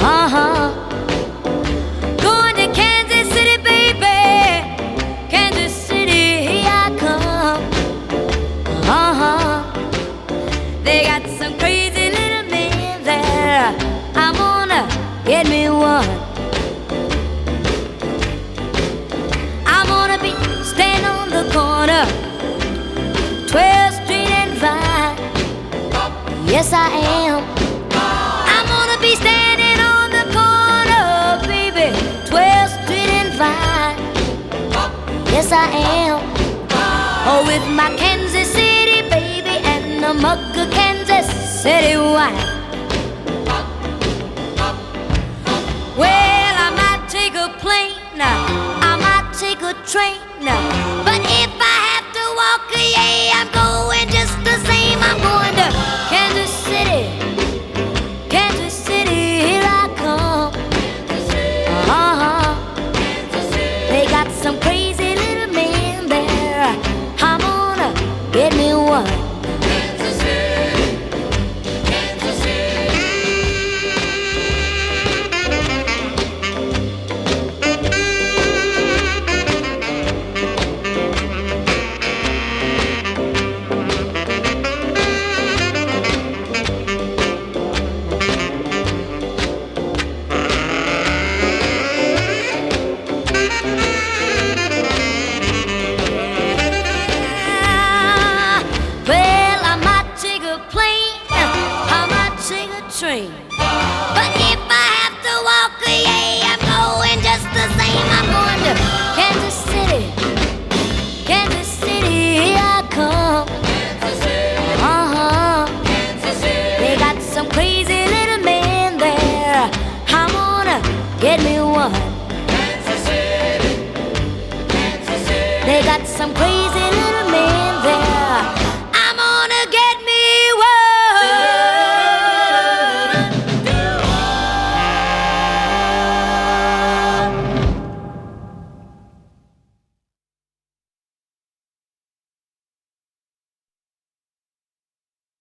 Uh-huh. Going to Kansas City, baby. Kansas City, here I come. Uh-huh. They got some crazy little men there. I'm gonna get me one. I'm gonna be standing on the corner, 12th Street and Vine. Yes, I am. I'm gonna be standing on the corner, baby, 12th Street and Vine. Yes, I am. Oh, with my Kansas City baby and a mug of Kansas City wine. Well, I might take a plane, I might take a train, but if I have to walk, yeah, I'm going just the same. I'm going to Kansas City, Kansas City, here I come. Uh-huh. They got some crazy little men there. I'm gonna get me one. Train. But if I have to walk, yeah, I'm going just the same. I'm going to Kansas City, Kansas City, here I come. Uh-huh. They got some crazy little men there. I'm gonna get me one. They got some crazy little men there.